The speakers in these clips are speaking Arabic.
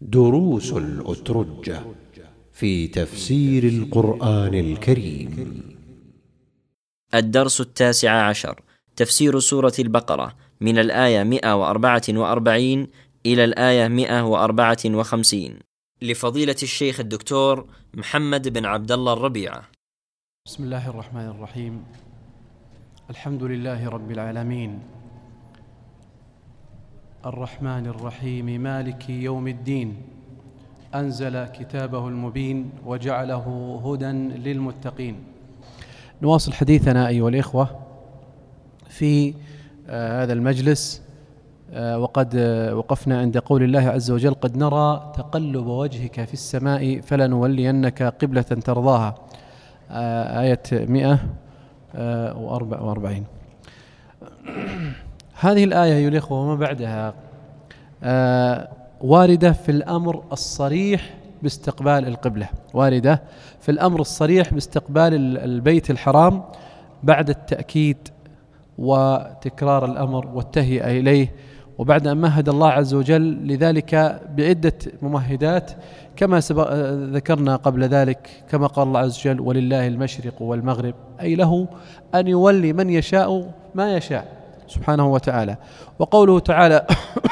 دروس الأترجة في تفسير القرآن الكريم. الدرس 19، تفسير سورة البقرة من الآية 144 إلى الآية 154، لفضيلة الشيخ الدكتور محمد بن عبد الله الربيعة. بسم الله الرحمن الرحيم. الحمد لله رب العالمين، الرحمن الرحيم، مالك يوم الدين، أنزل كتابه المبين وجعله هدى للمتقين. نواصل حديثنا أيها الإخوة في هذا المجلس، وقد وقفنا عند قول الله عز وجل: قد نرى تقلب وجهك في السماء فلنولينك قبلة ترضاها، آية 144. هذه الآية أيها الإخوة وما بعدها واردة في الأمر الصريح باستقبال القبلة، واردة في الأمر الصريح باستقبال البيت الحرام بعد التأكيد وتكرار الأمر والتهيئة إليه، وبعد أن مهد الله عز وجل لذلك بعدة ممهدات كما ذكرنا قبل ذلك، كما قال الله عز وجل: ولله المشرق والمغرب، أي له أن يولي من يشاء ما يشاء سبحانه وتعالى. وقوله تعالى: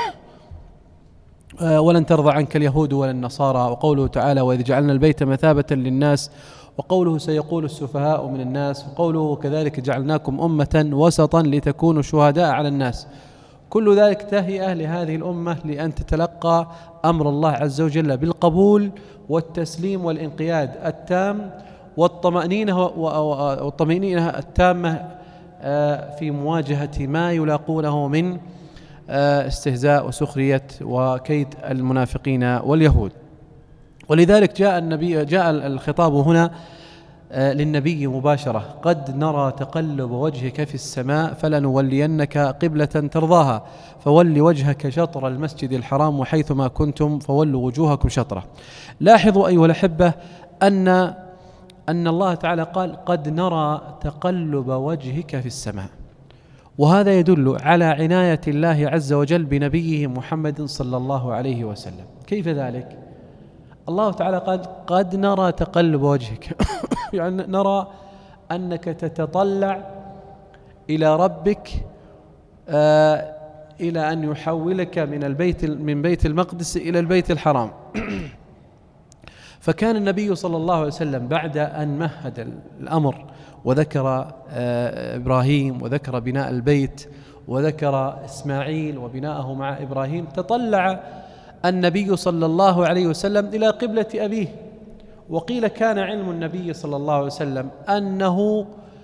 ولن ترضى عنك اليهود ولا النصارى، وقوله تعالى: وإذ جعلنا البيت مثابة للناس، وقوله: سيقول السفهاء من الناس، وقوله: كذلك جعلناكم أمة وسطا لتكونوا شهداء على الناس. كل ذلك تهيئة لهذه الأمة لأن تتلقى أمر الله عز وجل بالقبول والتسليم والانقياد التام والطمأنينة التامة في مواجهة ما يلاقونه من استهزاء وسخرية وكيد المنافقين واليهود. ولذلك جاء الخطاب هنا للنبي مباشرة: قد نرى تقلب وجهك في السماء فلنولينك قبلة ترضاها فول وجهك شطر المسجد الحرام وحيثما كنتم فولوا وجوهكم شطره. لاحظوا أيها الأحبة أن الله تعالى قال: قد نرى تقلب وجهك في السماء، وهذا يدل على عناية الله عز وجل بنبيه محمد صلى الله عليه وسلم. كيف ذلك؟ الله تعالى قال: قد نرى تقلب وجهك يعني نرى أنك تتطلع إلى ربك إلى أن يحولك من بيت المقدس إلى البيت الحرام. فكان النبي صلى الله عليه وسلم بعد أن مهد الأمر وذكر إبراهيم وذكر بناء البيت وذكر إسماعيل وبناءه مع إبراهيم، تطلع النبي صلى الله عليه وسلم إلى قبلة أبيه. وقيل كان علم النبي صلى الله عليه وسلم أنه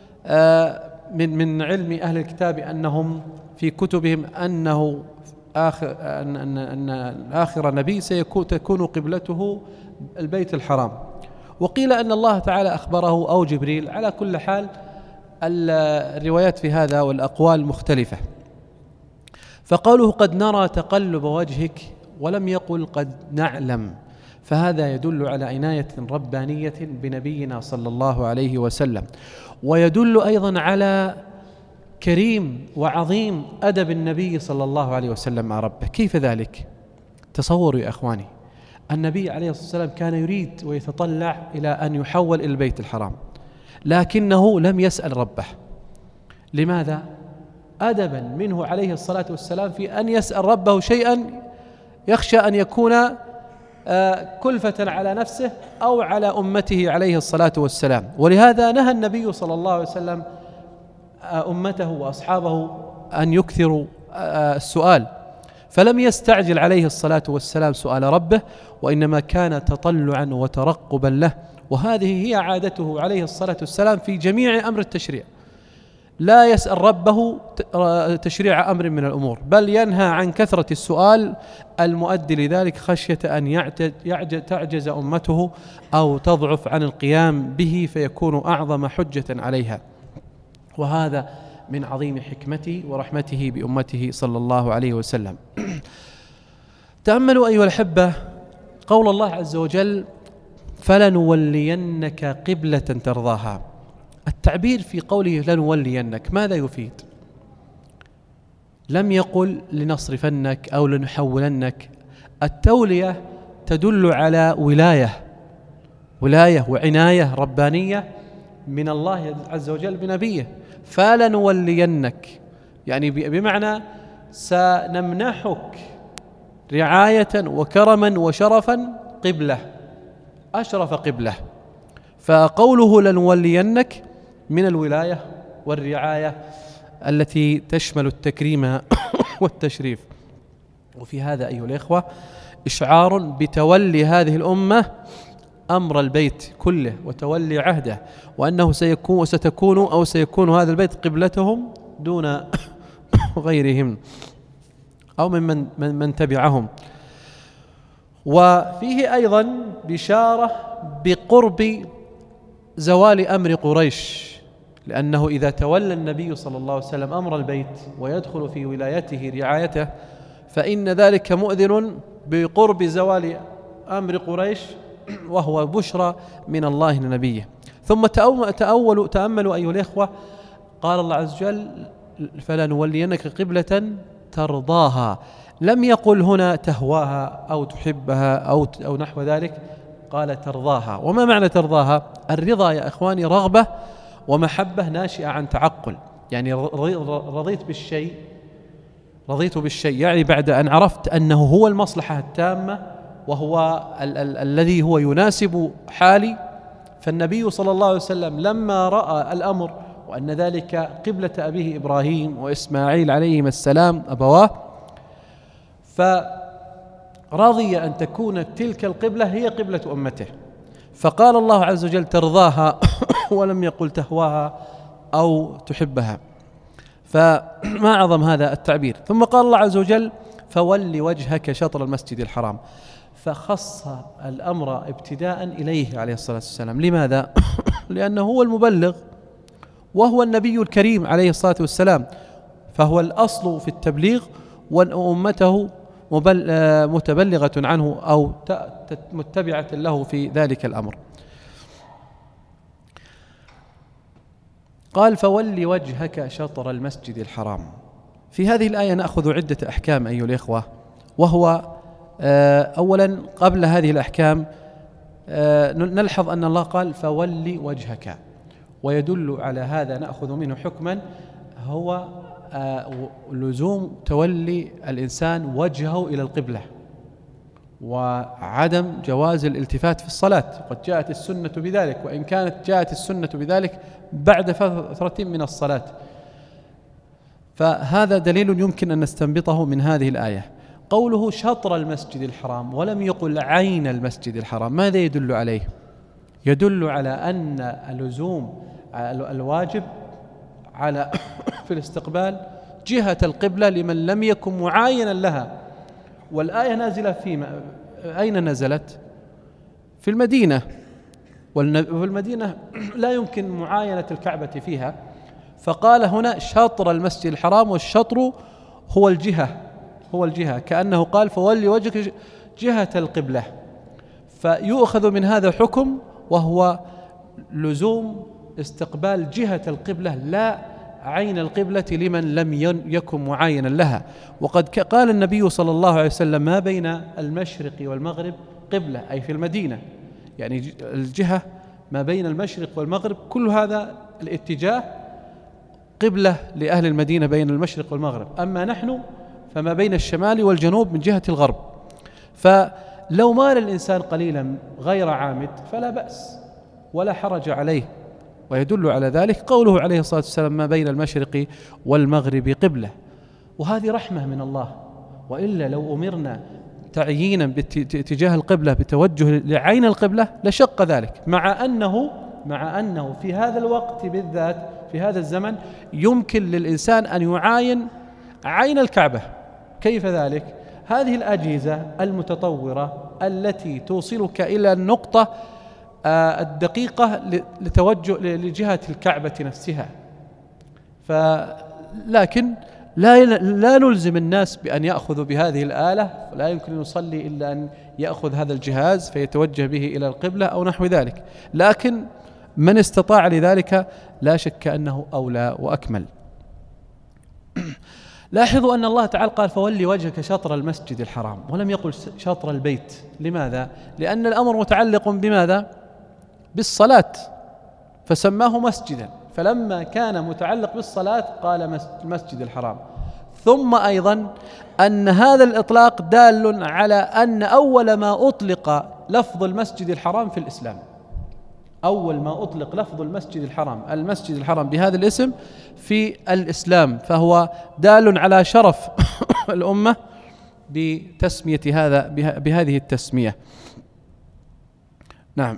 من علم أهل الكتاب أنهم في كتبهم أنه أن آخر نبي تكون قبلته البيت الحرام. وقيل أن الله تعالى أخبره أو جبريل. على كل حال الروايات في هذا والأقوال مختلفة. فقوله: قد نرى تقلب وجهك، ولم يقل قد نعلم، فهذا يدل على عناية ربانية بنبينا صلى الله عليه وسلم، ويدل أيضا على كريم وعظيم أدب النبي صلى الله عليه وسلم مع ربه. كيف ذلك؟ تصوروا يا أخواني، النبي عليه الصلاة والسلام كان يريد ويتطلع إلى أن يحول إلى البيت الحرام، لكنه لم يسأل ربه. لماذا؟ أدبا منه عليه الصلاة والسلام في أن يسأل ربه شيئا يخشى أن يكون كلفة على نفسه أو على أمته عليه الصلاة والسلام. ولهذا نهى النبي صلى الله عليه وسلم أمته وأصحابه أن يكثروا السؤال، فلم يستعجل عليه الصلاة والسلام سؤال ربه، وإنما كان تطلعا وترقبا له. وهذه هي عادته عليه الصلاة والسلام في جميع أمر التشريع، لا يسأل ربه تشريع أمر من الأمور، بل ينهى عن كثرة السؤال المؤدي لذلك خشية أن تعجز أمته أو تضعف عن القيام به فيكون أعظم حجة عليها. وهذا من عظيم حكمته ورحمته بأمته صلى الله عليه وسلم. تأملوا أيها الأحبة قول الله عز وجل: فلنولينك قبلة ترضاها. التعبير في قوله لنولينك ماذا يفيد؟ لم يقل لنصرفنك أو لنحولنك. التولية تدل على ولاية وعناية ربانية من الله عز وجل بنبيه. فلنولينك، يعني بمعنى سنمنحك رعاية وكرما وشرفا قبلة، أشرف قبلة. فقوله لنولينك من الولاية والرعاية التي تشمل التكريم والتشريف. وفي هذا أيها الإخوة إشعار بتولي هذه الأمة أمر البيت كله وتولي عهده، وأنه سيكون هذا البيت قبلتهم دون غيرهم أو من تبعهم. وفيه أيضا بشارة بقرب زوال أمر قريش، لأنه إذا تولى النبي صلى الله عليه وسلم أمر البيت ويدخل في ولايته رعايته فإن ذلك مؤذن بقرب زوال أمر قريش، وهو بشرى من الله لنبيه. ثم تأملوا أيها الإخوة، قال الله عز وجل فلنولينك قبلة ترضاها، لم يقل هنا تهواها أو تحبها أو نحو ذلك، قال ترضاها. وما معنى ترضاها؟ الرضا يا إخواني رغبة ومحبة ناشئة عن تعقل، يعني رضيت بالشيء يعني بعد أن عرفت أنه هو المصلحة التامة وهو الذي هو يناسب حالي. فالنبي صلى الله عليه وسلم لما رأى الأمر وأن ذلك قبلة أبيه إبراهيم وإسماعيل عليهما السلام أبواه، فرضي أن تكون تلك القبلة هي قبلة أمته، فقال الله عز وجل ترضاها ولم يقل تهواها أو تحبها. فما أعظم هذا التعبير. ثم قال الله عز وجل فول وجهك شطر المسجد الحرام، فخص الأمر ابتداء إليه عليه الصلاة والسلام. لماذا؟ لأنه هو المبلغ وهو النبي الكريم عليه الصلاة والسلام، فهو الأصل في التبليغ، وأمته متبلغة عنه أو متبعة له في ذلك الأمر. قال فول وجهك شطر المسجد الحرام. في هذه الآية نأخذ عدة أحكام أيها الإخوة، وهو أولا قبل هذه الأحكام نلحظ أن الله قال فول وجهك، ويدل على هذا نأخذ منه حكما هو لزوم تولي الإنسان وجهه إلى القبلة، وعدم جواز الالتفات في الصلاة. قد جاءت السنة بذلك، وإن كانت جاءت السنة بذلك بعد فترة من الصلاة. فهذا دليل يمكن أن نستنبطه من هذه الآية. قوله شطر المسجد الحرام ولم يقل عين المسجد الحرام، ماذا يدل عليه؟ يدل على أن اللزوم الواجب على في الاستقبال جهة القبلة لمن لم يكن معاينا لها. والآية نازلة في أين نزلت؟ في المدينة، وفي المدينة لا يمكن معاينة الكعبة فيها، فقال هنا شطر المسجد الحرام، والشطر هو الجهة، كأنه قال فولي وجهك جهة القبلة. فيؤخذ من هذا حكم وهو لزوم استقبال جهة القبلة لا عين القبلة لمن لم يكن معاينا لها. وقد قال النبي صلى الله عليه وسلم ما بين المشرق والمغرب قبلة، أي في المدينة، يعني الجهة ما بين المشرق والمغرب كل هذا الاتجاه قبلة لأهل المدينة بين المشرق والمغرب. أما نحن فما بين الشمال والجنوب من جهة الغرب. فلو مال الإنسان قليلا غير عامد فلا بأس ولا حرج عليه. ويدل على ذلك قوله عليه الصلاة والسلام ما بين المشرق والمغرب قبلة، وهذه رحمة من الله. وإلا لو أمرنا تعيينا باتجاه القبلة بتوجه لعين القبلة لشق ذلك، مع أنه في هذا الوقت بالذات في هذا الزمن يمكن للإنسان أن يعاين عين الكعبة. كيف ذلك؟ هذه الأجهزة المتطورة التي توصلك إلى النقطة الدقيقة لتوجه لجهة الكعبة نفسها. لكن لا نلزم الناس بأن يأخذوا بهذه الآلة، لا يمكن أن يصلي إلا أن يأخذ هذا الجهاز فيتوجه به إلى القبلة أو نحو ذلك، لكن من استطاع لذلك لا شك أنه أولى وأكمل. لاحظوا أن الله تعالى قال فولي وجهك شطر المسجد الحرام، ولم يقل شطر البيت. لماذا؟ لأن الأمر متعلق بماذا؟ بالصلاة، فسماه مسجدا، فلما كان متعلق بالصلاة قال المسجد الحرام. ثم أيضا أن هذا الإطلاق دال على أن أول ما أطلق لفظ المسجد الحرام في الإسلام، أول ما أطلق لفظ المسجد الحرام بهذا الاسم في الإسلام، فهو دال على شرف الأمة بتسمية هذا بهذه التسمية. نعم.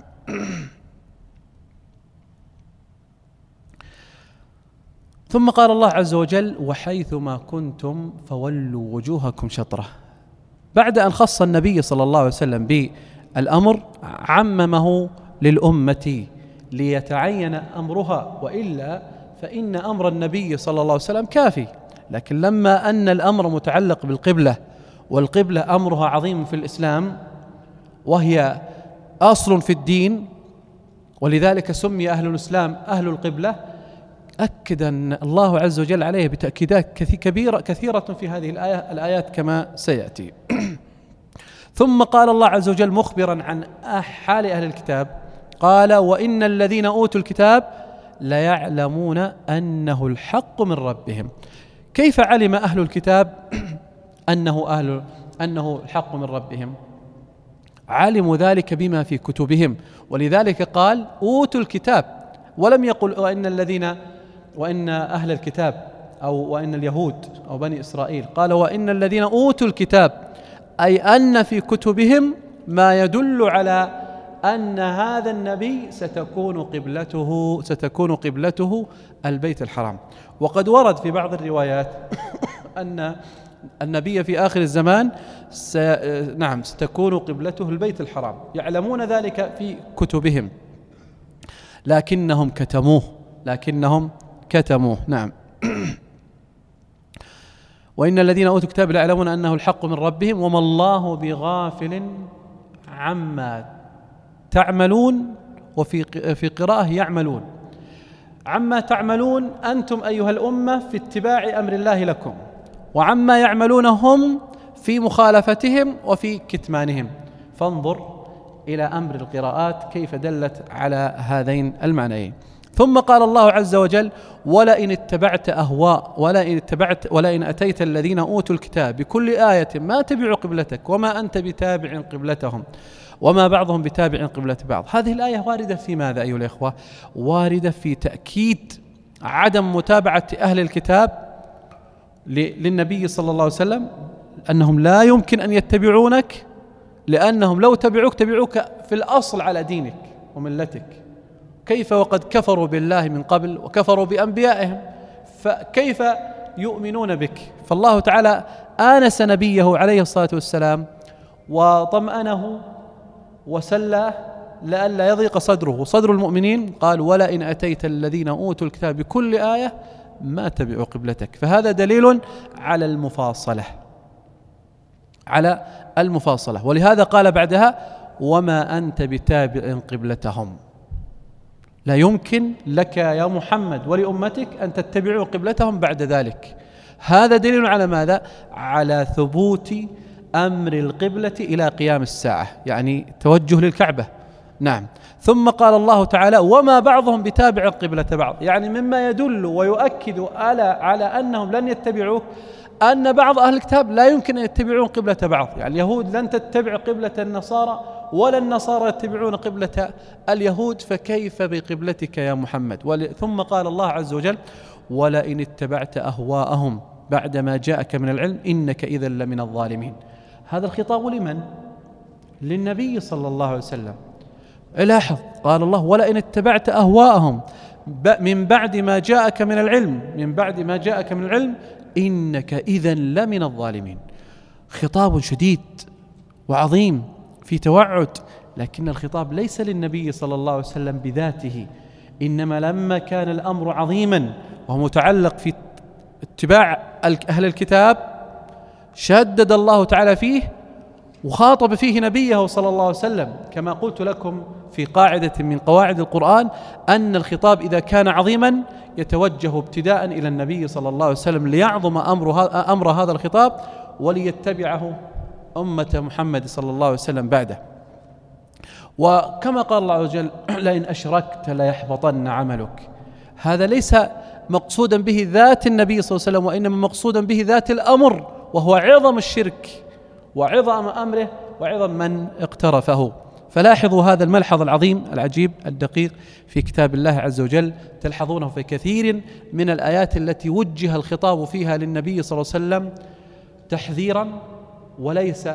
ثم قال الله عز وجل وحيثما كنتم فولوا وجوهكم شطره. بعد أن خص النبي صلى الله عليه وسلم بالأمر عممه للأمة ليتعين أمرها، وإلا فإن أمر النبي صلى الله عليه وسلم كافي. لكن لما أن الأمر متعلق بالقبلة، والقبلة أمرها عظيم في الإسلام وهي أصل في الدين، ولذلك سمي أهل الإسلام أهل القبلة، أكد أن الله عز وجل عليه بتأكيدات كثيرة في هذه الآيات كما سيأتي. ثم قال الله عز وجل مخبرا عن حال أهل الكتاب، قال وإن الذين أوتوا الكتاب ليعلمون أنه الحق من ربهم. كيف علم أهل الكتاب أنه الحق من ربهم؟ علموا ذلك بما في كتبهم، ولذلك قال أوتوا الكتاب، ولم يقل وإن أهل الكتاب أو وإن اليهود أو بني إسرائيل، قال وإن الذين أوتوا الكتاب، أي أن في كتبهم ما يدل على أن هذا النبي ستكون قبلته البيت الحرام. وقد ورد في بعض الروايات أن النبي في آخر الزمان ستكون قبلته البيت الحرام، يعلمون ذلك في كتبهم لكنهم كتموه. نعم. وإن الذين أوتوا الكتاب لا يعلمون أنه الحق من ربهم وما الله بغافل عما تعملون، وفي قراءة يعملون. عما تعملون أنتم أيها الأمة في اتباع أمر الله لكم، وعما يعملون هم في مخالفتهم وفي كتمانهم. فانظر إلى أمر القراءات كيف دلت على هذين المعنيين. ثم قال الله عز وجل ولئن أتيت الذين أوتوا الكتاب بكل آية ما تبعوا قبلتك وما أنت بتابع قبلتهم وما بعضهم بتابع قبلة بعض. هذه الآية واردة في ماذا أيها الإخوة؟ واردة في تأكيد عدم متابعة أهل الكتاب للنبي صلى الله عليه وسلم، أنهم لا يمكن أن يتبعونك، لأنهم لو تبعوك في الأصل على دينك وملتك. كيف وقد كفروا بالله من قبل وكفروا بأنبيائهم، فكيف يؤمنون بك؟ فالله تعالى آنس نبيه عليه الصلاة والسلام وطمأنه وسلاه لئلا يضيق صدره وصدر المؤمنين. قال ولئن أتيت الذين أوتوا الكتاب بكل آية ما تبعوا قبلتك. فهذا دليل على المفاصلة. ولهذا قال بعدها وما أنت بتابع قبلتهم. لا يمكن لك يا محمد ولأمتك أن تتبعوا قبلتهم بعد ذلك. هذا دليل على ماذا؟ على ثبوت أمر القبلة إلى قيام الساعة، يعني توجه للكعبة. نعم. ثم قال الله تعالى وما بعضهم بتابع قبلة بعض، يعني مما يدل ويؤكد على أنهم لن يتبعوه أن بعض أهل الكتاب لا يمكن أن يتبعون قبلة بعض. يعني اليهود لن تتبع قبلة النصارى ولا النصارى يتبعون قبلة اليهود، فكيف بقبلتك يا محمد؟ ثم قال الله عز وجل ولئن اتبعت أهواءهم بعدما جاءك من العلم إنك إذا لمن الظالمين. هذا الخطاب لمن؟ للنبي صلى الله عليه وسلم. لاحظ قال الله ولئن اتبعت أهواءهم من بعد ما جاءك من العلم إنك إذا لمن الظالمين. خطاب شديد وعظيم في توعد، لكن الخطاب ليس للنبي صلى الله عليه وسلم بذاته، إنما لما كان الأمر عظيما وهو متعلق في اتباع أهل الكتاب شدد الله تعالى فيه وخاطب فيه نبيه صلى الله عليه وسلم. كما قلت لكم في قاعدة من قواعد القرآن أن الخطاب إذا كان عظيما يتوجه ابتداء إلى النبي صلى الله عليه وسلم ليعظم أمر هذا الخطاب وليتبعه أمة محمد صلى الله عليه وسلم بعده. وكما قال الله عز وجل: لئن أشركت ليحبطن عملك. هذا ليس مقصودا به ذات النبي صلى الله عليه وسلم، وإنما مقصودا به ذات الأمر، وهو عظم الشرك وعظم أمره وعظم من اقترفه. فلاحظوا هذا الملحظ العظيم العجيب الدقيق في كتاب الله عز وجل، تلحظونه في كثير من الآيات التي وجه الخطاب فيها للنبي صلى الله عليه وسلم تحذيرا، وليس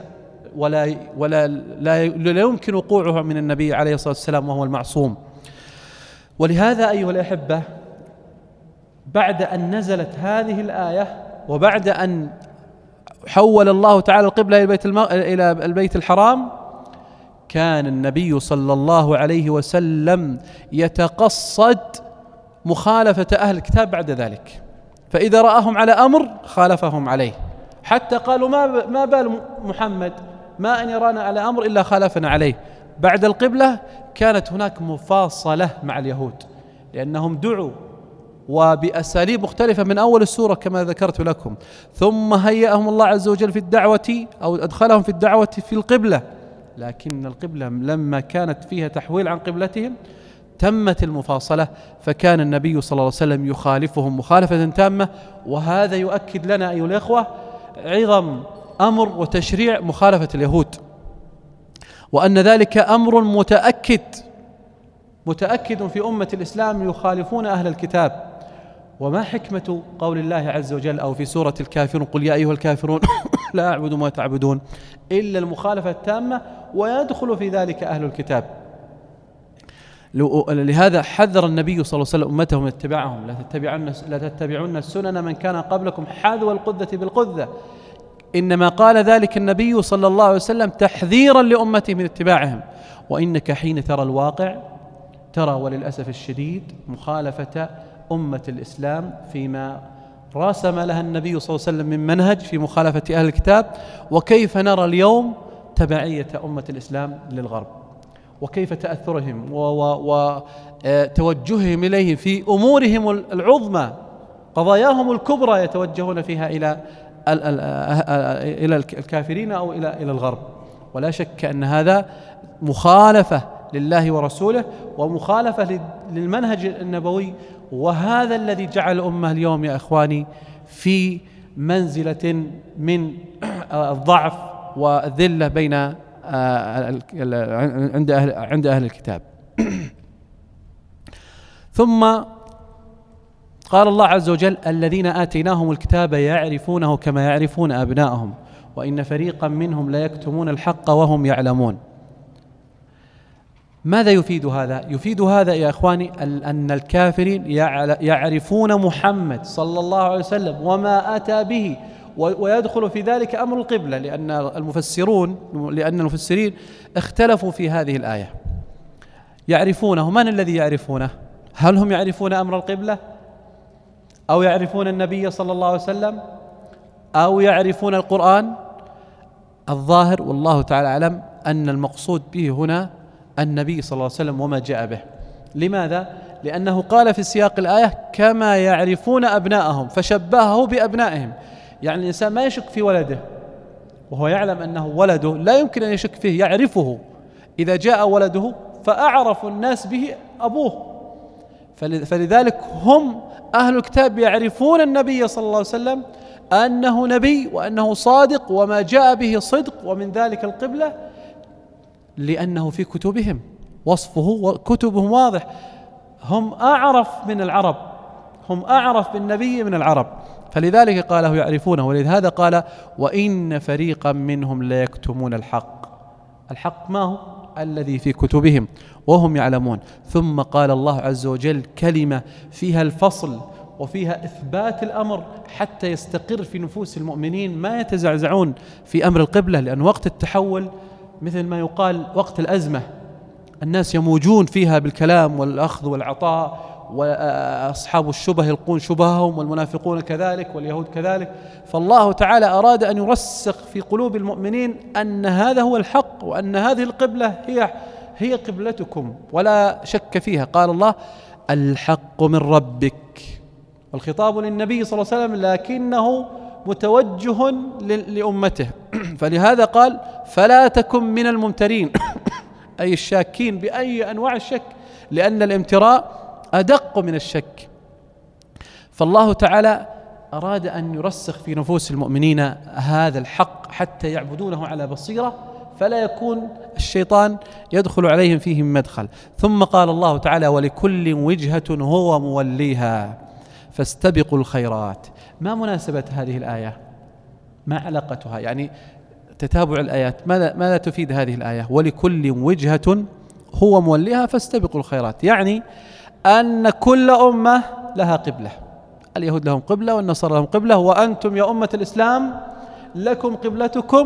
لا يمكن وقوعها من النبي عليه الصلاة والسلام وهو المعصوم. ولهذا أيها الأحبة، بعد أن نزلت هذه الآية وبعد أن حول الله تعالى القبلة إلى البيت الحرام، كان النبي صلى الله عليه وسلم يتقصد مخالفة أهل الكتاب بعد ذلك، فإذا رآهم على أمر خالفهم عليه، حتى قالوا ما بال محمد ما أن يرانا على أمر إلا خالفنا عليه. بعد القبلة كانت هناك مفاصلة مع اليهود، لأنهم دعوا وبأساليب مختلفة من أول السورة كما ذكرت لكم، ثم هيأهم الله عز وجل في الدعوة أو أدخلهم في الدعوة في القبلة، لكن القبلة لما كانت فيها تحويل عن قبلتهم تمت المفاصلة، فكان النبي صلى الله عليه وسلم يخالفهم مخالفة تامة. وهذا يؤكد لنا أيها الإخوة عظم أمر وتشريع مخالفة اليهود، وأن ذلك أمر متأكد في أمة الإسلام يخالفون أهل الكتاب. وما حكمة قول الله عز وجل أو في سورة الكافرون: قل يا أيها الكافرون لا أعبد ما تعبدون، إلا المخالفة التامة، ويدخل في ذلك أهل الكتاب. لهذا حذر النبي صلى الله عليه وسلم أمته من اتباعهم: لا تتبعون السنن من كان قبلكم حذو القذة بالقذة. إنما قال ذلك النبي صلى الله عليه وسلم تحذيرا لأمته من اتباعهم. وإنك حين ترى الواقع ترى وللأسف الشديد مخالفة أمة الإسلام فيما راسم لها النبي صلى الله عليه وسلم من منهج في مخالفة أهل الكتاب، وكيف نرى اليوم تبعية أمة الإسلام للغرب، وكيف تأثرهم وتوجههم إليه في أمورهم العظمى، قضاياهم الكبرى يتوجهون فيها إلى الكافرين أو إلى الغرب. ولا شك أن هذا مخالفة لله ورسوله ومخالفة للمنهج النبوي، وهذا الذي جعل الأمة اليوم يا إخواني في منزلة من الضعف والذلة بين عند أهل الكتاب. ثم قال الله عز وجل: الذين آتيناهم الكتاب يعرفونه كما يعرفون أبناءهم وإن فريقا منهم ليكتمون الحق وهم يعلمون. ماذا يفيد هذا؟ يفيد هذا يا إخواني أن الكافرين يعرفون محمد صلى الله عليه وسلم وما أتى به، ويدخل في ذلك أمر القبلة، لأن المفسرين اختلفوا في هذه الآية. يعرفونه، من الذي يعرفونه؟ هل هم يعرفون أمر القبلة، أو يعرفون النبي صلى الله عليه وسلم، أو يعرفون القرآن؟ الظاهر والله تعالى أعلم أن المقصود به هنا النبي صلى الله عليه وسلم وما جاء به. لماذا؟ لأنه قال في سياق الآية كما يعرفون أبناءهم، فشبهه بأبنائهم. يعني الإنسان ما يشك في ولده وهو يعلم أنه ولده، لا يمكن أن يشك فيه، يعرفه. إذا جاء ولده فأعرف الناس به أبوه، فلذلك هم أهل الكتاب يعرفون النبي صلى الله عليه وسلم أنه نبي وأنه صادق وما جاء به صدق، ومن ذلك القبلة، لأنه في كتبهم وصفه وكتبهم واضح. هم أعرف من العرب، هم أعرف بالنبي من العرب، فلذلك قاله يعرفونه. ولهذا قال: وإن فريقا منهم ليكتمون الحق. الحق ما هو؟ الذي في كتبهم وهم يعلمون. ثم قال الله عز وجل كلمة فيها الفصل وفيها إثبات الأمر حتى يستقر في نفوس المؤمنين، ما يتزعزعون في أمر القبلة، لأن وقت التحول مثل ما يقال وقت الأزمة، الناس يموجون فيها بالكلام والأخذ والعطاء، وأصحاب الشبه يلقون شبههم، والمنافقون كذلك واليهود كذلك. فالله تعالى أراد أن يرسخ في قلوب المؤمنين أن هذا هو الحق، وأن هذه القبلة هي قبلتكم ولا شك فيها. قال الله: الحق من ربك والخطاب للنبي صلى الله عليه وسلم لكنه متوجه لأمته. فلهذا قال فلا تكن من الممترين أي الشاكين بأي أنواع الشك، لأن الامتراء أدق من الشك. فالله تعالى أراد أن يرسخ في نفوس المؤمنين هذا الحق حتى يعبدونه على بصيرة، فلا يكون الشيطان يدخل عليهم فيه مدخل. ثم قال الله تعالى ولكل وجهة هو موليها فاستبقوا الخيرات. ما مناسبة هذه الآية؟ ما علاقتها؟ يعني تتابع الآيات ماذا تفيد هذه الآية؟ ولكل وجهة هو موليها فاستبقوا الخيرات، يعني أن كل أمة لها قبلة. اليهود لهم قبلة والنصارى لهم قبلة، وأنتم يا أمة الإسلام لكم قبلتكم،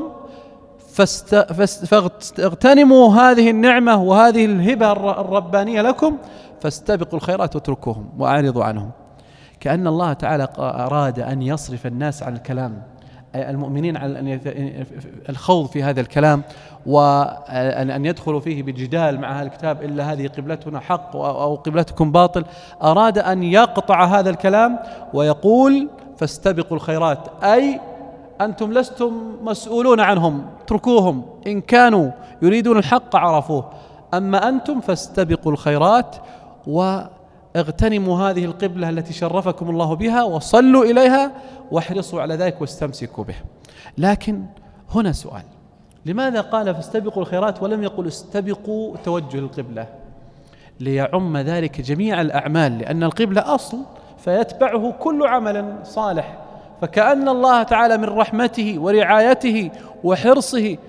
فاغتنموا هذه النعمة وهذه الهبة الربانية لكم، فاستبقوا الخيرات واتركوهم وأعرضوا عنهم. كأن الله تعالى أراد أن يصرف الناس عن الكلام، أي المؤمنين عن الخوض في هذا الكلام وأن يدخلوا فيه بجدال مع أهل الكتاب إلا هذه قبلتنا حق أو قبلتكم باطل. أراد أن يقطع هذا الكلام ويقول فاستبقوا الخيرات، أي أنتم لستم مسؤولون عنهم، اتركوهم، إن كانوا يريدون الحق عرفوه، أما أنتم فاستبقوا الخيرات واغتنموا هذه القبلة التي شرفكم الله بها وصلوا إليها واحرصوا على ذلك واستمسكوا به. لكن هنا سؤال، لماذا قال فاستبقوا الخيرات ولم يقل استبقوا توجه القبلة؟ ليعم ذلك جميع الأعمال، لأن القبلة أصل فيتبعه كل عمل صالح. فكأن الله تعالى من رحمته ورعايته وحرصه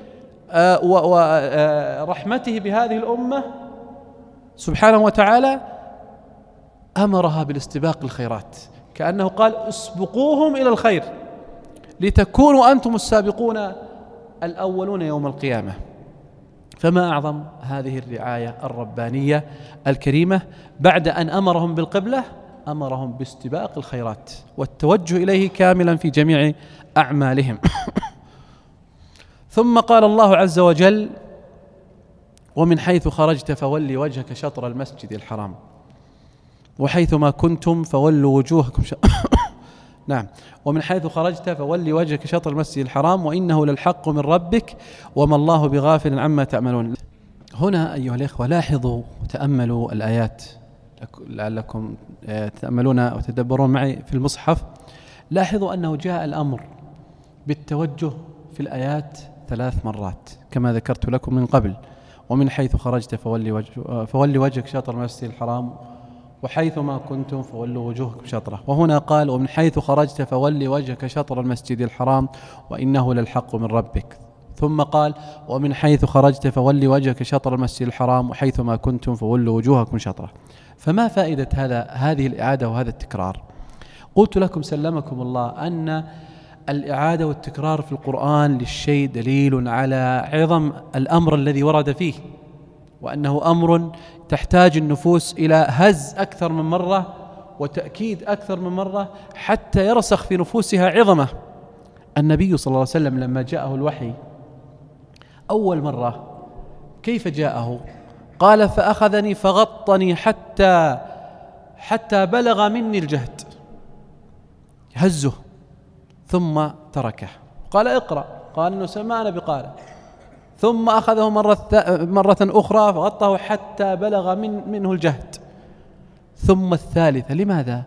ورحمته بهذه الأمة سبحانه وتعالى أمرها بالاستباق الخيرات، كأنه قال اسبقوهم إلى الخير لتكونوا أنتم السابقون الأولون يوم القيامة. فما أعظم هذه الرعاية الربانية الكريمة، بعد أن أمرهم بالقبلة أمرهم باستباق الخيرات والتوجه إليه كاملا في جميع أعمالهم. ثم قال الله عز وجل ومن حيث خرجت فولي وجهك شطر المسجد الحرام وحيثما كنتم فولوا وجوهكم نعم، ومن حيث خرجت فولي وجهك شطر المسجد الحرام وإنه للحق من ربك وما الله بغافل عما تعملون. هنا أيها الإخوة لاحظوا وتأملوا الآيات لعلكم تتأملون وتدبرون معي في المصحف. لاحظوا أنه جاء الأمر بالتوجه في الآيات 3 مرات كما ذكرت لكم من قبل. ومن حيث خرجت فولي وجهك شطر المسجد الحرام وحيثما كنتم فولوا وجوهكم شطره. وهنا قال ومن حيث خرجت فولي وجهك شطر المسجد الحرام وإنه للحق من ربك. ثم قال ومن حيث خرجت فولي وجهك شطر المسجد الحرام وحيثما كنتم فولوا وجوهكم شطره. فما فائدة هذه الإعادة وهذا التكرار؟ قلت لكم سلمكم الله أن الإعادة والتكرار في القرآن للشيء دليل على عظم الأمر الذي ورد فيه، وأنه أمر تحتاج النفوس إلى هز أكثر من مرة وتأكيد أكثر من مرة حتى يرسخ في نفوسها عظمة. النبي صلى الله عليه وسلم لما جاءه الوحي أول مرة كيف جاءه؟ قال فأخذني فغطني حتى بلغ مني الجهد، هزه ثم تركه. قال اقرأ، قال إنه سمعنا بقاله، ثم أخذه مرة أخرى فغطه حتى بلغ منه الجهد، ثم الثالثة. لماذا؟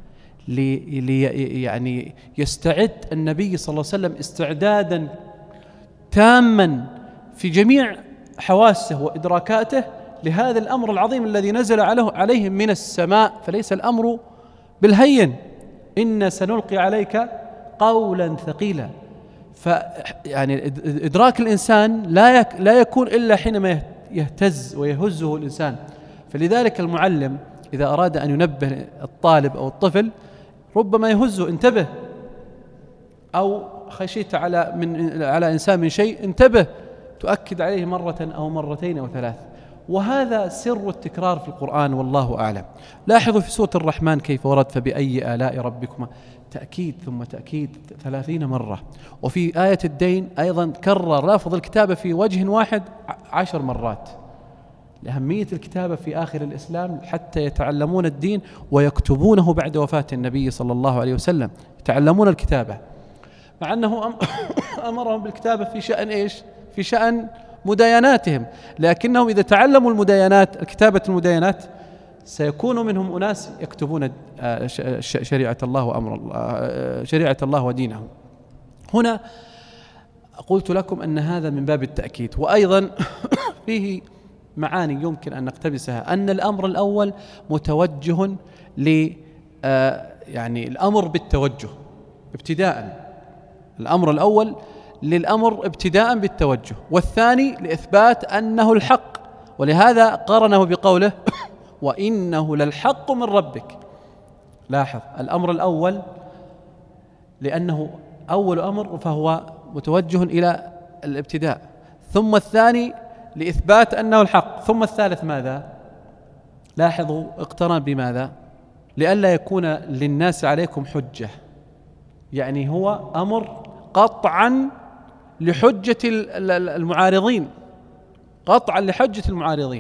يعني يستعد النبي صلى الله عليه وسلم استعدادا تاما في جميع حواسه وإدراكاته لهذا الأمر العظيم الذي نزل عليهم من السماء. فليس الأمر بالهين، إن سنلقي عليك قولا ثقيلا. فيعني إدراك الإنسان لا يكون إلا حينما يهتز ويهزه الإنسان. فلذلك المعلم إذا أراد أن ينبه الطالب أو الطفل ربما يهزه انتبه، أو خشيت على إنسان من شيء انتبه، تؤكد عليه مرة أو مرتين أو 3. وهذا سر التكرار في القرآن والله أعلم. لاحظوا في سورة الرحمن كيف ورد فبأي آلاء ربكما، تأكيد ثم تأكيد 30 مرة. وفي آية الدين أيضا كرر لفظ الكتابة في وجه واحد 10 مرات، لأهمية الكتابة في آخر الإسلام حتى يتعلمون الدين ويكتبونه بعد وفاة النبي صلى الله عليه وسلم، يتعلمون الكتابة، مع أنه أمرهم بالكتابة في شأن إيش؟ في شأن مدايناتهم، لكنهم إذا تعلموا المداينات، كتابة المداينات، سيكون منهم أناس يكتبون شريعة الله وأمر الله، شريعة الله ودينه. هنا قلت لكم أن هذا من باب التأكيد، وأيضا فيه معاني يمكن أن نقتبسها، أن الأمر الأول متوجه يعني الأمر بالتوجه ابتداء، الأمر الأول للأمر ابتداء بالتوجه، والثاني لإثبات أنه الحق، ولهذا قارنه بقوله وإنه للحق من ربك. لاحظ الأمر الأول لأنه أول أمر فهو متوجه إلى الابتداء، ثم الثاني لإثبات أنه الحق، ثم الثالث ماذا؟ لاحظوا اقترن بماذا؟ لئلا يكون للناس عليكم حجة، يعني هو أمر قطعا لحجة المعارضين، قطعا لحجة المعارضين.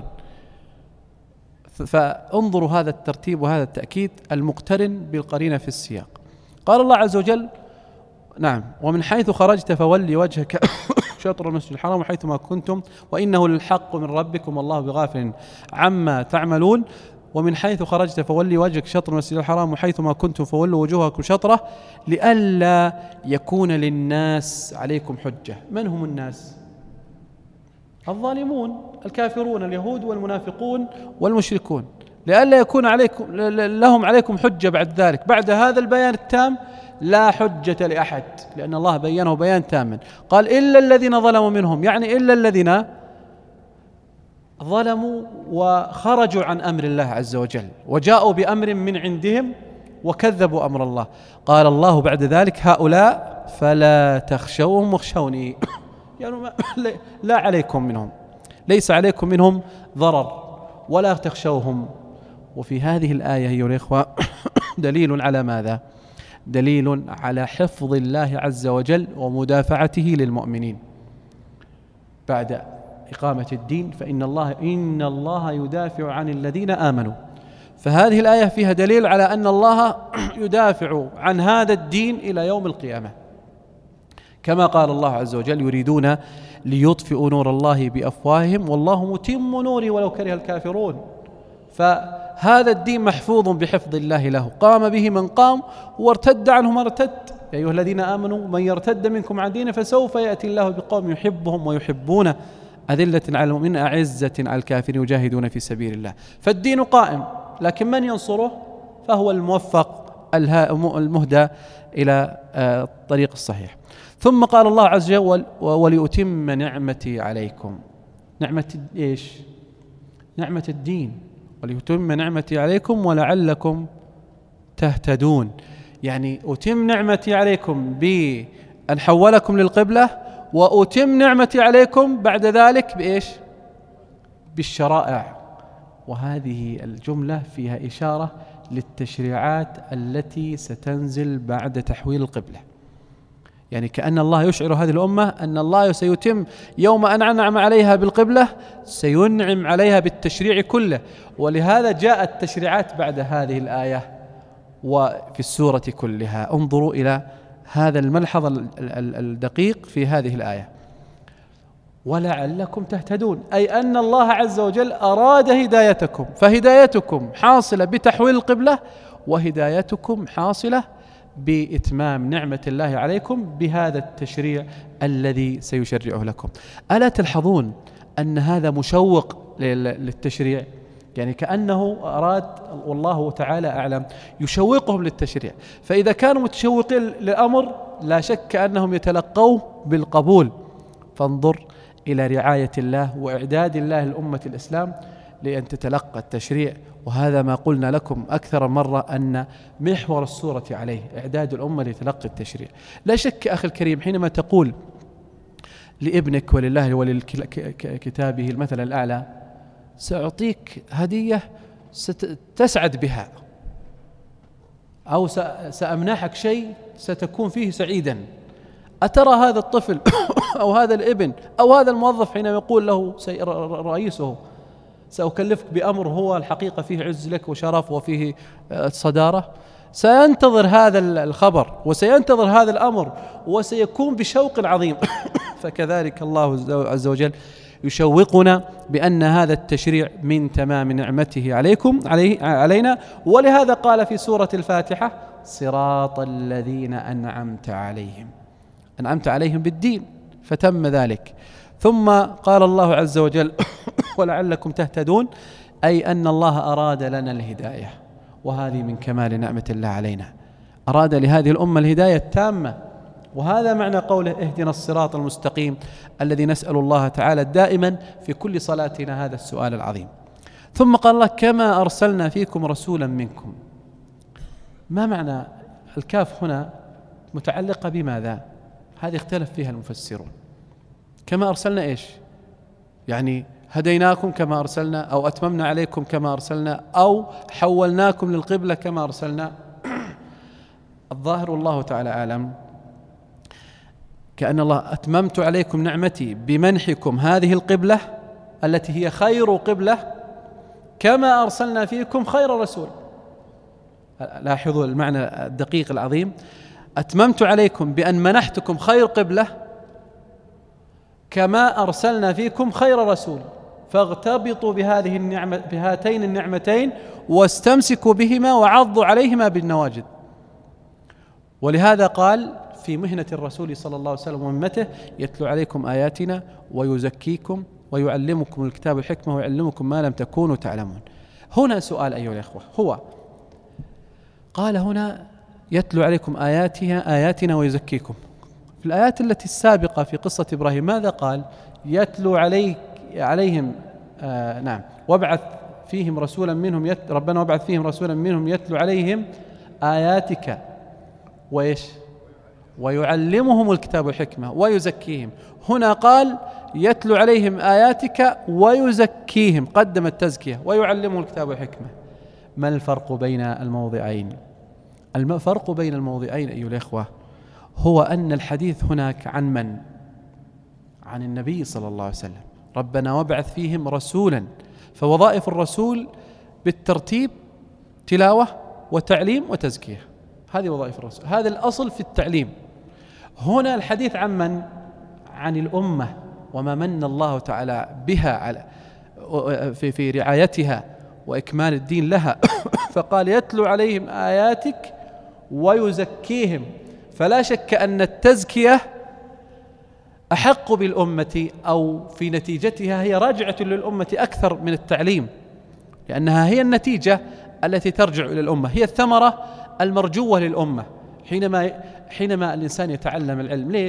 فانظروا هذا الترتيب وهذا التأكيد المقترن بالقرينة في السياق. قال الله عز وجل: نعم، ومن حيث خرجت فولي وجهك شطر المسجد الحرام وحيث ما كنتم وإنه للحق من ربكم والله بغافل عما تعملون. ومن حيث خرجت فولي وجهك شطر المسجد الحرام وحيث ما كنتم فولوا وجوهكم شطره لئلا يكون للناس عليكم حجة. من هم الناس؟ الظالمون الكافرون اليهود والمنافقون والمشركون، لئلا يكون لهم عليكم حجة بعد ذلك، بعد هذا البيان التام لا حجة لأحد، لأن الله بينه بيان تاما. قال إلا الذين ظلموا منهم، يعني إلا الذين ظلموا وخرجوا عن أمر الله عز وجل وجاءوا بأمر من عندهم وكذبوا أمر الله. قال الله بعد ذلك: هؤلاء فلا تخشوهم واخشوني، يعني لا عليكم منهم، ليس عليكم منهم ضرر ولا تخشوهم. وفي هذه الآية أيها الإخوة دليل على ماذا؟ دليل على حفظ الله عز وجل ومدافعته للمؤمنين بعد إقامة الدين، فإن الله يدافع عن الذين آمنوا. فهذه الآية فيها دليل على أن الله يدافع عن هذا الدين إلى يوم القيامة، كما قال الله عز وجل: يريدون ليطفئوا نور الله بأفواههم والله متم نوره ولو كره الكافرون. فهذا الدين محفوظ بحفظ الله له، قام به من قام وارتد عنه من ارتد. يا أيها الذين آمنوا من يرتد منكم عن دينه فسوف يأتي الله بقوم يحبهم ويحبونه أذلة على المؤمنين أعزة على الكافرين يجاهدون في سبيل الله. فالدين قائم، لكن من ينصره؟ فهو الموفق المهدى إلى الطريق الصحيح. ثم قال الله عز وجل: ولأتم نعمتي عليكم. نعمة إيش؟ نعمة الدين. ولأتم نعمتي عليكم ولعلكم تهتدون، يعني أتم نعمتي عليكم بأن حولكم للقبلة، وأتم نعمتي عليكم بعد ذلك بإيش؟ بالشرائع. وهذه الجملة فيها إشارة للتشريعات التي ستنزل بعد تحويل القبلة، يعني كأن الله يشعر هذه الأمة أن الله سيتم يوم أن أنعم عليها بالقبلة سينعم عليها بالتشريع كله. ولهذا جاءت التشريعات بعد هذه الآية وفي السورة كلها. انظروا إلى هذا الملحظ الدقيق في هذه الآية: ولعلكم تهتدون، أي أن الله عز وجل أراد هدايتكم، فهدايتكم حاصلة بتحويل القبلة، وهدايتكم حاصلة بإتمام نعمة الله عليكم بهذا التشريع الذي سيشرعه لكم. ألا تلحظون أن هذا مشوق للتشريع؟ يعني كأنه أراد، والله تعالى أعلم، يشوقهم للتشريع. فإذا كانوا متشوقين للأمر لا شك أنهم يتلقوه بالقبول. فانظر إلى رعاية الله وإعداد الله لأمة الإسلام لأن تتلقى التشريع. وهذا ما قلنا لكم أكثر مرة أن محور السورة عليه إعداد الأمة لتلقي التشريع. لا شك أخي الكريم حينما تقول لابنك ولله ولكتابه المثل الأعلى سأعطيك هدية ستسعد بها، أو سأمنحك شيء ستكون فيه سعيدا، أترى هذا الطفل أو هذا الابن أو هذا الموظف حين يقول له رئيسه سأكلفك بأمر هو الحقيقة فيه عز لك وشرف وفيه صدارة، سينتظر هذا الخبر وسينتظر هذا الأمر وسيكون بشوق عظيم. فكذلك الله عز وجل يشوقنا بأن هذا التشريع من تمام نعمته علينا. ولهذا قال في سورة الفاتحة: صراط الذين أنعمت عليهم بالدين، فتم ذلك. ثم قال الله عز وجل: ولعلكم تهتدون، أي أن الله أراد لنا الهداية، وهذه من كمال نعمة الله علينا، أراد لهذه الأمة الهداية التامة. وهذا معنى قوله: اهدنا الصراط المستقيم، الذي نسأل الله تعالى دائما في كل صلاتنا هذا السؤال العظيم. ثم قال الله: كما أرسلنا فيكم رسولا منكم. ما معنى الكاف هنا متعلقة بماذا؟ هذه اختلف فيها المفسرون. كما أرسلنا إيش؟ يعني هديناكم كما أرسلنا، أو أتممنا عليكم كما أرسلنا، أو حولناكم للقبلة كما أرسلنا؟ الظاهر والله تعالى أعلم كأن الله أتممت عليكم نعمتي بمنحكم هذه القبلة التي هي خير قبلة، كما أرسلنا فيكم خير رسول. لاحظوا المعنى الدقيق العظيم: أتممت عليكم بأن منحتكم خير قبلة، كما أرسلنا فيكم خير رسول، فاغتبطوا بهذه النعمة، بهاتين النعمتين، واستمسكوا بهما وعضوا عليهما بالنواجذ. ولهذا قال في مهنة الرسول صلى الله عليه وسلم وأمته: يتلو عليكم آياتنا ويزكيكم ويعلمكم الكتاب والحكمة ويعلمكم ما لم تكونوا تعلمون. هنا سؤال أيها الأخوة، هو قال هنا: يتلو عليكم آياتنا ويزكيكم. في الآيات التي السابقة في قصة إبراهيم ماذا قال؟ يتلو عليهم نعم، وابعث فيهم رسولا منهم ربنا وابعث فيهم رسولا منهم يتلو عليهم آياتك وإيش؟ ويعلمهم الكتاب والحكمة ويزكيهم. هنا قال: يتلو عليهم آياتك ويزكيهم، قدم التزكية، ويعلمهم الكتاب والحكمة. ما الفرق بين الموضعين؟ الفرق بين الموضعين أيها الأخوة هو أن الحديث هناك عن من؟ عن النبي صلى الله عليه وسلم. ربنا وابعث فيهم رسولا، فوظائف الرسول بالترتيب تلاوة وتعليم وتزكية، هذه وظائف الرسول، هذا الأصل في التعليم. هنا الحديث عن من؟ عن الأمة، وما من الله تعالى بها على في رعايتها وإكمال الدين لها. فقال: يتلو عليهم آياتك ويزكيهم. فلا شك أن التزكية أحق بالأمة، أو في نتيجتها هي راجعة للأمة أكثر من التعليم، لأنها هي النتيجة التي ترجع إلى الأمة، هي الثمرة المرجوة للأمة. حينما الإنسان يتعلم العلم، ليش؟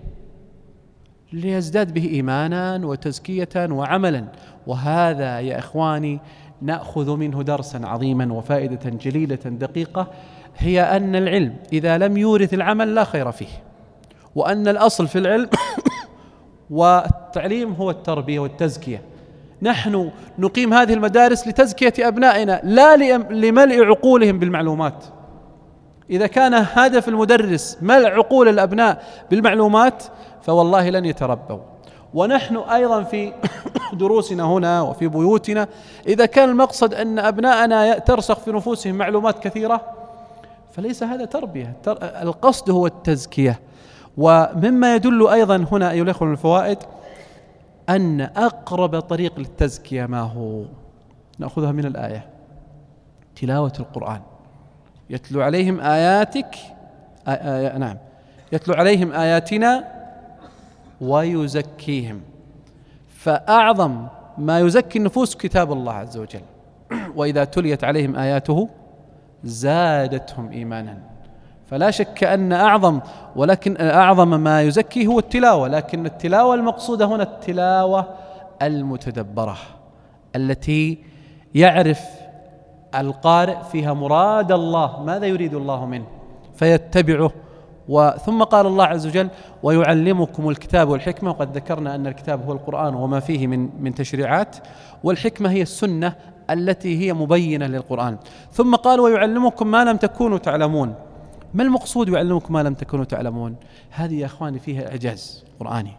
ليزداد به إيمانا وتزكية وعملا. وهذا يا إخواني نأخذ منه درسا عظيما وفائدة جليلة دقيقة، هي أن العلم إذا لم يورث العمل لا خير فيه، وأن الأصل في العلم والتعليم هو التربية والتزكية. نحن نقيم هذه المدارس لتزكية أبنائنا، لا لملء عقولهم بالمعلومات. إذا كان هدف المدرس ملء عقول الأبناء بالمعلومات فوالله لن يتربوا. ونحن أيضا في دروسنا هنا وفي بيوتنا، إذا كان المقصد أن أبناءنا ترسخ في نفوسهم معلومات كثيرة فليس هذا تربية، القصد هو التزكية. ومما يدل أيضا هنا أيها الأخوة من الفوائد أن أقرب طريق للتزكية ما هو؟ نأخذها من الآية: تلاوة القرآن. يتلو عليهم آياتك نعم، يتلو عليهم آياتنا ويزكيهم. فأعظم ما يزكي النفوس كتاب الله عز وجل، وإذا تليت عليهم آياته زادتهم إيمانا. فلا شك أن أعظم ما يزكي هو التلاوة، لكن التلاوة المقصودة هنا التلاوة المتدبرة التي يعرف القارئ فيها مراد الله، ماذا يريد الله منه فيتبعه. ثم قال الله عز وجل: ويعلمكم الكتاب والحكمة. وقد ذكرنا أن الكتاب هو القرآن وما فيه من تشريعات، والحكمة هي السنة التي هي مبينة للقرآن. ثم قال: ويعلمكم ما لم تكونوا تعلمون. ما المقصود يعلمكم ما لم تكونوا تعلمون؟ هذه يا أخواني فيها إعجاز قرآني،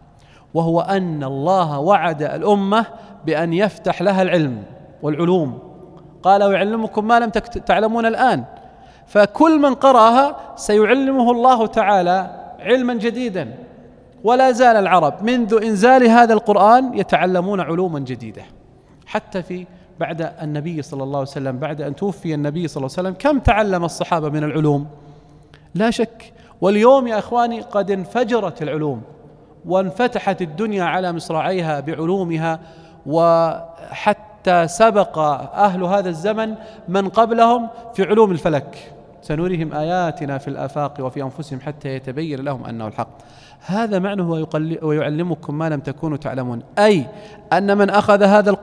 وهو أن الله وعد الأمة بأن يفتح لها العلم والعلوم، قال ويعلمكم ما لم تعلمون الآن. فكل من قرأها سيعلمه الله تعالى علما جديدا. ولا زال العرب منذ إنزال هذا القرآن يتعلمون علوما جديدة، حتى بعد النبي صلى الله عليه وسلم، بعد أن توفي النبي صلى الله عليه وسلم كم تعلم الصحابة من العلوم؟ لا شك. واليوم يا أخواني قد انفجرت العلوم وانفتحت الدنيا على مصراعيها بعلومها، وحتى سبق أهل هذا الزمن من قبلهم في علوم الفلك. سنريهم آياتنا في الآفاق وفي أنفسهم حتى يتبين لهم أنه الحق. هذا معنى ويعلمكم ما لم تكونوا تعلمون، أي أن من أخذ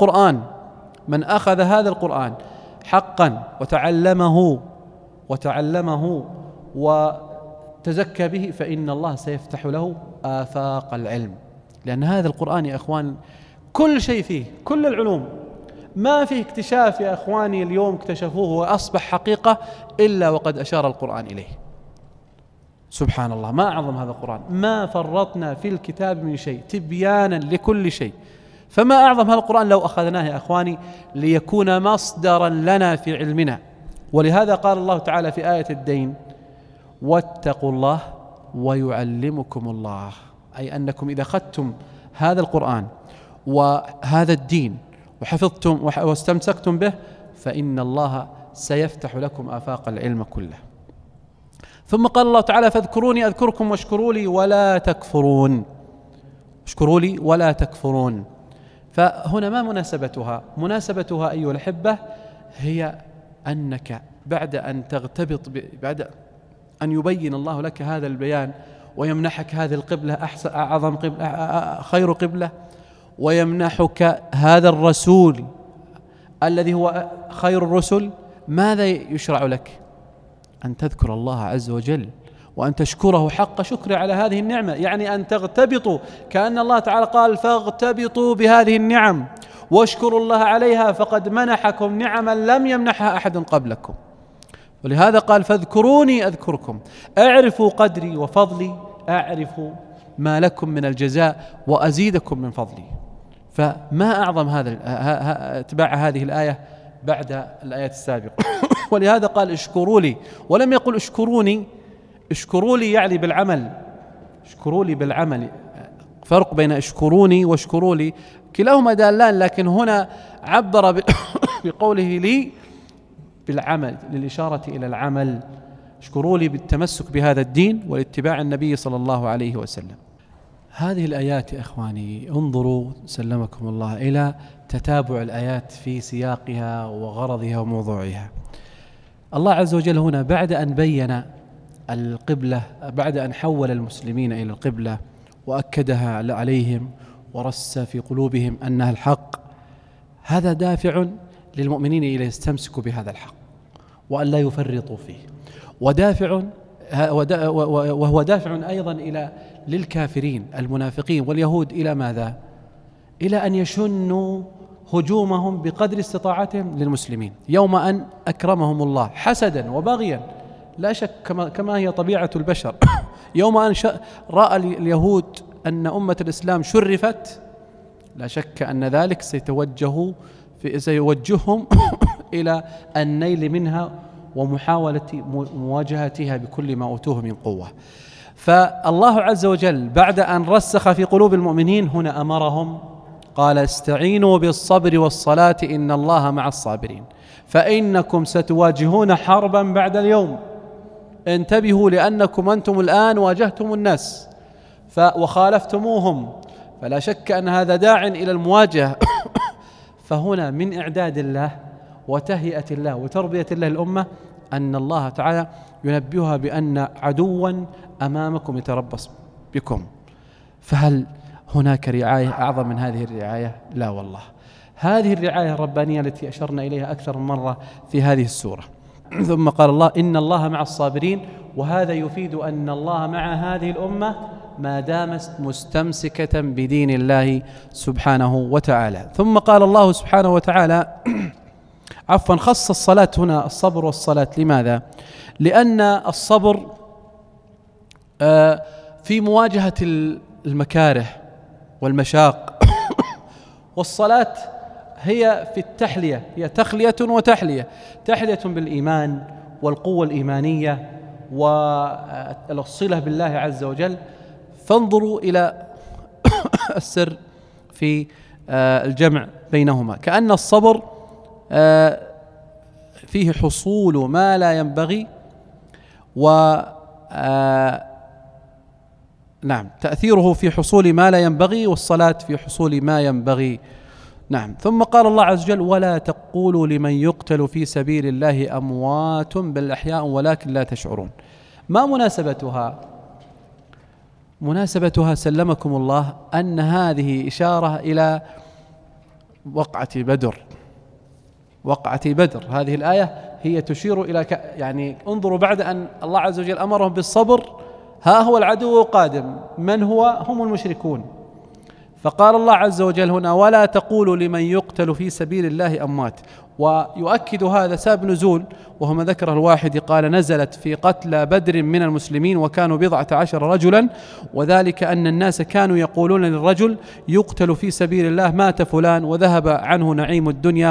هذا القرآن حقا وتعلمه وتزكى به، فإن الله سيفتح له آفاق العلم. لأن هذا القرآن يا أخوان كل شيء فيه، كل العلوم، ما فيه اكتشاف يا أخواني اليوم اكتشفوه وأصبح حقيقة إلا وقد أشار القرآن إليه. سبحان الله، ما أعظم هذا القرآن، ما فرطنا في الكتاب من شيء، تبيانا لكل شيء. فما أعظم هذا القرآن لو أخذناه يا أخواني ليكون مصدرا لنا في علمنا. ولهذا قال الله تعالى في آية الدين: واتقوا الله ويعلمكم الله. أي أنكم إذا أخذتم هذا القرآن وهذا الدين وحفظتم واستمسكتم به، فإن الله سيفتح لكم آفاق العلم كله. ثم قال الله تعالى: فاذكروني أذكركم واشكروا لي ولا تكفرون. اشكروا لي ولا تكفرون. فهنا ما مناسبتها أيها الأحبة هي أنك بعد أن تغتبط بعد أن يبين الله لك هذا البيان ويمنحك هذه القبلة أعظم قبلة، خير قبلة، ويمنحك هذا الرسول الذي هو خير الرسل، ماذا يشرع لك؟ أن تذكر الله عز وجل وأن تشكره حق شكر على هذه النعمة، يعني أن تغتبطوا، كأن الله تعالى قال: فاغتبطوا بهذه النعم واشكروا الله عليها فقد منحكم نعما لم يمنحها أحد قبلكم. ولهذا قال: فاذكروني أذكركم. أعرفوا قدري وفضلي، أعرفوا ما لكم من الجزاء وأزيدكم من فضلي. فما أعظم هذا اتباع هذه الآية بعد الآيات السابقة. ولهذا قال: اشكروا لي، ولم يقل اشكروني. اشكروا لي يعني بالعمل، اشكروا لي بالعمل. فرق بين اشكروني واشكروا لي، كلاهما دالان، لكن هنا عبر بقوله لي بالعمل للإشارة إلى العمل. اشكروا لي بالتمسك بهذا الدين والاتباع النبي صلى الله عليه وسلم. هذه الآيات يا إخواني انظروا سلمكم الله إلى تتابع الآيات في سياقها وغرضها وموضوعها. الله عز وجل هنا بعد أن بين القبلة، بعد أن حول المسلمين إلى القبلة وأكدها عليهم ورس في قلوبهم أنها الحق، هذا دافع للمؤمنين إلى يستمسكوا بهذا الحق وأن لا يفرطوا فيه، وهو دافع أيضا إلى للكافرين المنافقين واليهود إلى ماذا؟ إلى أن يشنوا هجومهم بقدر استطاعتهم للمسلمين يوم أن أكرمهم الله حسدا وبغيا، لا شك كما هي طبيعة البشر. يوم أن رأى اليهود أن أمة الإسلام شرفت، لا شك أن ذلك سيوجههم إلى النيل منها ومحاولة مواجهتها بكل ما أوتوه من قوة. فالله عز وجل بعد أن رسخ في قلوب المؤمنين هنا أمرهم، قال: استعينوا بالصبر والصلاة إن الله مع الصابرين، فإنكم ستواجهون حربا بعد اليوم، انتبهوا لأنكم أنتم الآن واجهتم الناس وخالفتموهم، فلا شك أن هذا داع إلى المواجهة. فهنا من إعداد الله وتهيئة الله وتربية الله الأمة أن الله تعالى ينبهها بأن عدوا أمامكم يتربص بكم. فهل هناك رعاية أعظم من هذه الرعاية؟ لا والله. هذه الرعاية الربانية التي أشرنا إليها أكثر من مرة في هذه السورة. ثم قال الله: إن الله مع الصابرين، وهذا يفيد أن الله مع هذه الأمة ما دامت مستمسكة بدين الله سبحانه وتعالى. ثم قال الله سبحانه وتعالى عفوا خص الصلاة هنا، الصبر والصلاة. لماذا؟ لأن الصبر في مواجهة المكاره والمشاق. والصلاة هي في التحلية، هي تخلية وتحلية، تحلية بالإيمان والقوة الإيمانية والصلة بالله عز وجل. فانظروا إلى السر في الجمع بينهما، كأن الصبر فيه حصول ما لا ينبغي، نعم تأثيره في حصول ما لا ينبغي، والصلاة في حصول ما ينبغي. نعم. ثم قال الله عز وجل: ولا تقولوا لمن يقتل في سبيل الله أموات بل أحياء ولكن لا تشعرون. ما مناسبتها؟ مناسبتها سلمكم الله أن هذه إشارة إلى وقعة بدر. وقعة بدر هذه الآية هي تشير إلى يعني انظروا، بعد أن الله عز وجل أمرهم بالصبر، ها هو العدو قادم، من هو؟ هم المشركون. فقال الله عز وجل هنا: ولا تقولوا لمن يقتل في سبيل الله أموات. ويؤكد هذا سبب نزول، وهو ما ذكره الواحد، قال: نزلت في قتلى بدر من المسلمين وكانوا 17 رجلا، وذلك أن الناس كانوا يقولون للرجل يقتل في سبيل الله مات فلان وذهب عنه نعيم الدنيا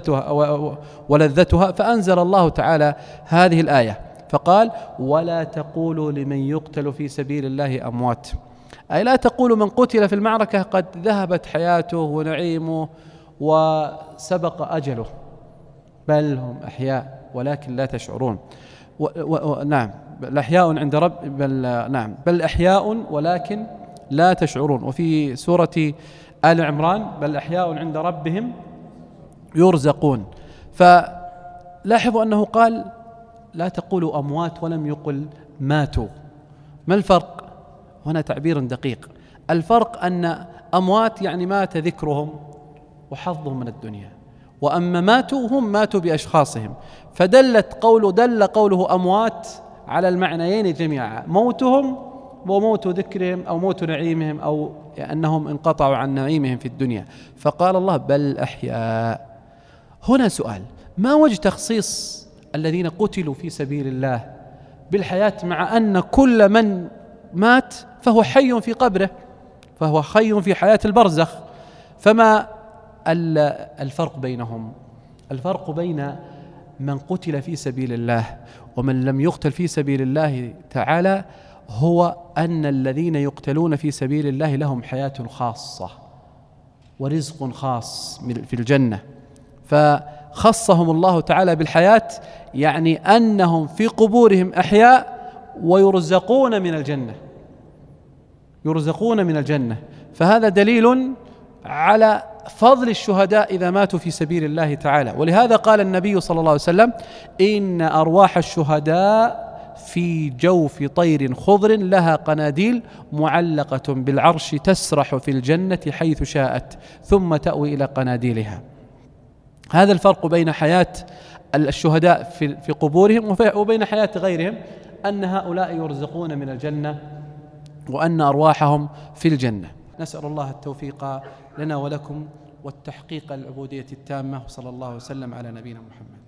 ولذتها، فأنزل الله تعالى هذه الآية فقال: ولا تقولوا لمن يقتل في سبيل الله أموات، أي لا تقولوا من قتل في المعركة قد ذهبت حياته ونعيمه وسبق أجله، بل هم أحياء ولكن لا تشعرون. نعم، بل أحياء عند رب بل أحياء ولكن لا تشعرون. وفي سورة آل عمران: بل أحياء عند ربهم يرزقون. فلاحظوا أنه قال: لا تقولوا أموات ولم يقل ماتوا. ما الفرق؟ هنا تعبير دقيق. الفرق أن أموات يعني مات ذكرهم وحظهم من الدنيا، وأما ماتوا هم ماتوا بأشخاصهم، فدل قوله أموات على المعنيين جميعا: موتهم وموت ذكرهم أو موت نعيمهم، أو أنهم انقطعوا عن نعيمهم في الدنيا. فقال الله: بل أحياء. هنا سؤال: ما وجه تخصيص الذين قتلوا في سبيل الله بالحياة، مع أن كل من مات فهو حي في قبره، فهو حي في حياة البرزخ؟ فما الفرق بينهم؟ الفرق بين من قتل في سبيل الله ومن لم يقتل في سبيل الله تعالى هو أن الذين يقتلون في سبيل الله لهم حياة خاصة ورزق خاص في الجنة، فخصهم الله تعالى بالحياة، يعني أنهم في قبورهم أحياء ويرزقون من الجنة، يرزقون من الجنة. فهذا دليل على فضل الشهداء إذا ماتوا في سبيل الله تعالى. ولهذا قال النبي صلى الله عليه وسلم: إن أرواح الشهداء في جوف طير خضر لها قناديل معلقة بالعرش تسرح في الجنة حيث شاءت ثم تأوي إلى قناديلها. هذا الفرق بين حياة الشهداء في قبورهم وبين حياة غيرهم، أن هؤلاء يرزقون من الجنة وأن أرواحهم في الجنة. نسأل الله التوفيق لنا ولكم والتحقيق العبودية التامة، وصلى الله وسلم على نبينا محمد.